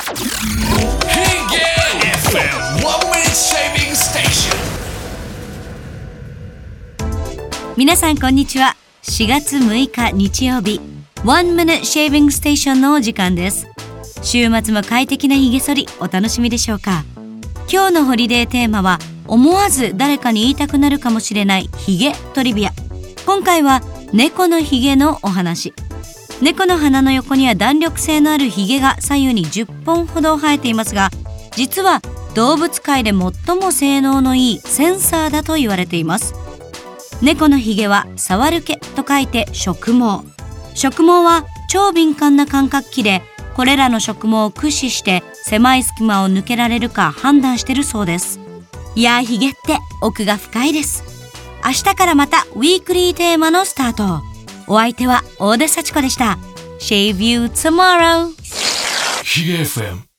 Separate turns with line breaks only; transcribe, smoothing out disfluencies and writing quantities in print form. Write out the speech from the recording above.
皆さんこんにちは。4月6日日曜日 One Minute Shaving Station のお時間です。週末も快適なひげ剃りお楽しみでしょうか。今日のホリデーテーマは思わず誰かに言いたくなるかもしれないひげトリビア。今回は猫のひげのお話。猫の鼻の横には弾力性のあるひげが左右に10本ほど生えていますが、実は動物界で最も性能のいいセンサーだと言われています。猫のひげは触る毛と書いて触毛。触毛は超敏感な感覚器で、これらの触毛を駆使して狭い隙間を抜けられるか判断してるそうです。いやー、ひげって奥が深いです。明日からまたウィークリーテーマのスタート。お相手は大出幸子でした。Shave you tomorrow。 ヒゲ FM